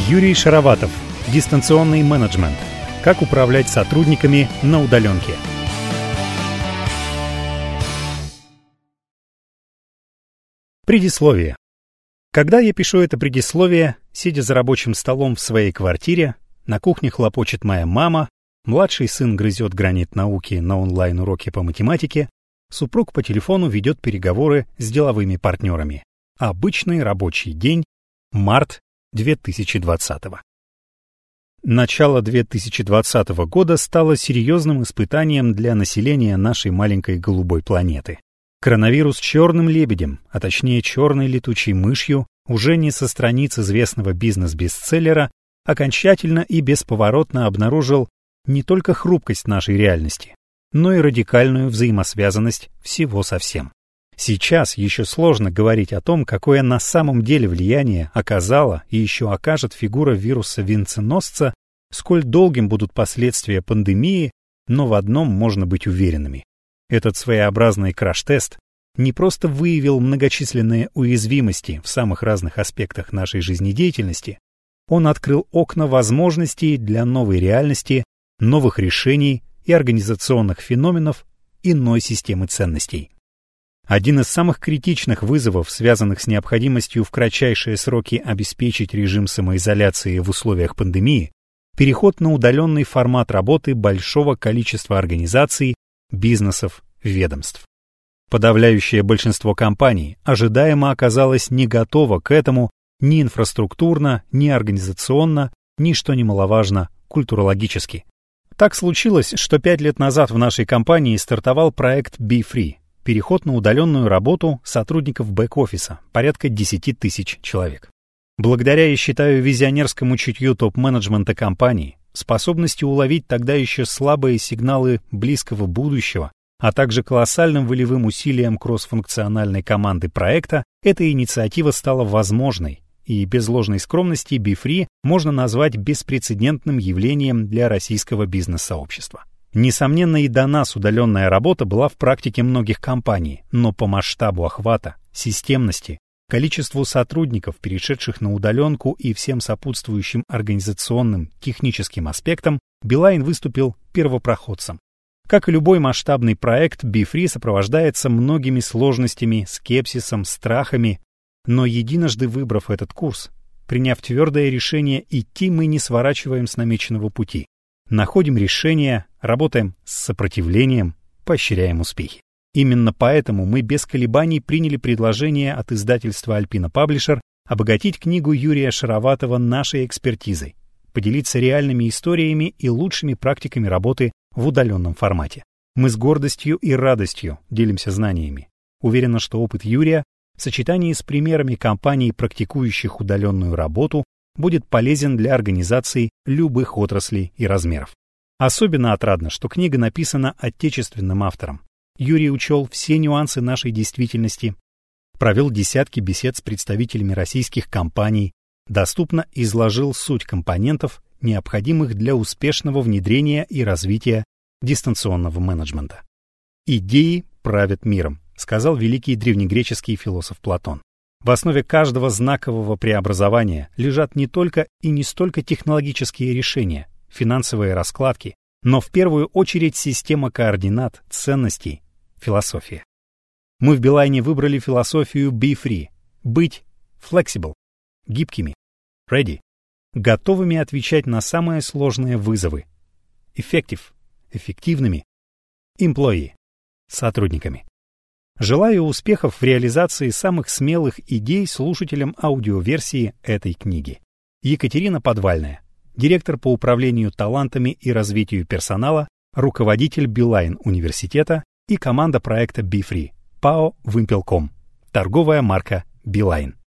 Юрий Шароватов. Дистанционный менеджмент. Как управлять сотрудниками на удаленке. Предисловие. Когда я пишу это предисловие, сидя за рабочим столом в своей квартире, на кухне хлопочет моя мама, младший сын грызет гранит науки на онлайн-уроке по математике, супруг по телефону ведет переговоры с деловыми партнерами. Обычный рабочий день, март 2020. Начало 2020 года стало серьезным испытанием для населения нашей маленькой голубой планеты. Коронавирус черным лебедем, а точнее черной летучей мышью, уже не со страниц известного бизнес-бестселлера, окончательно и бесповоротно обнаружил не только хрупкость нашей реальности, но и радикальную взаимосвязанность всего со всем. Сейчас еще сложно говорить о том, какое на самом деле влияние оказала и еще окажет фигура вируса-венценосца, сколь долгим будут последствия пандемии, но в одном можно быть уверенными. Этот своеобразный краш-тест не просто выявил многочисленные уязвимости в самых разных аспектах нашей жизнедеятельности, он открыл окна возможностей для новой реальности, новых решений и организационных феноменов иной системы ценностей. Один из самых критичных вызовов, связанных с необходимостью в кратчайшие сроки обеспечить режим самоизоляции в условиях пандемии, переход на удаленный формат работы большого количества организаций, бизнесов, ведомств. Подавляющее большинство компаний ожидаемо оказалось не готово к этому ни инфраструктурно, ни организационно, ни, что немаловажно, культурологически. Так случилось, что 5 лет назад в нашей компании стартовал проект BeFree – переход на удаленную работу сотрудников бэк-офиса, порядка 10 тысяч человек. Благодаря, я считаю, визионерскому чутью топ-менеджмента компании, способности уловить тогда еще слабые сигналы близкого будущего, а также колоссальным волевым усилиям кроссфункциональной команды проекта, эта инициатива стала возможной, и без ложной скромности BeFree можно назвать беспрецедентным явлением для российского бизнес-сообщества. Несомненно, и до нас удаленная работа была в практике многих компаний, но по масштабу охвата, системности, количеству сотрудников, перешедших на удаленку и всем сопутствующим организационным, техническим аспектам, Билайн выступил первопроходцем. Как и любой масштабный проект, BeFree сопровождается многими сложностями, скепсисом, страхами, но единожды выбрав этот курс, приняв твердое решение идти, мы не сворачиваем с намеченного пути. Находим решения, работаем с сопротивлением, поощряем успехи. Именно поэтому мы без колебаний приняли предложение от издательства Alpina Publisher обогатить книгу Юрия Шароватова нашей экспертизой, поделиться реальными историями и лучшими практиками работы в удаленном формате. Мы с гордостью и радостью делимся знаниями. Уверена, что опыт Юрия в сочетании с примерами компаний, практикующих удаленную работу, будет полезен для организаций любых отраслей и размеров. Особенно отрадно, что книга написана отечественным автором. Юрий учел все нюансы нашей действительности, провел десятки бесед с представителями российских компаний, доступно изложил суть компонентов, необходимых для успешного внедрения и развития дистанционного менеджмента. «Идеи правят миром», сказал великий древнегреческий философ Платон. В основе каждого знакового преобразования лежат не только и не столько технологические решения, финансовые раскладки, но в первую очередь система координат, ценностей, философия. Мы в Билайне выбрали философию BeFree – быть flexible, гибкими, ready, готовыми отвечать на самые сложные вызовы, effective, эффективными, employee, сотрудниками. Желаю успехов в реализации самых смелых идей слушателям аудиоверсии этой книги. Екатерина Подвальная, директор по управлению талантами и развитию персонала, руководитель Билайн университета и команда проекта BeFree, ПАО «Вымпелком», торговая марка Билайн.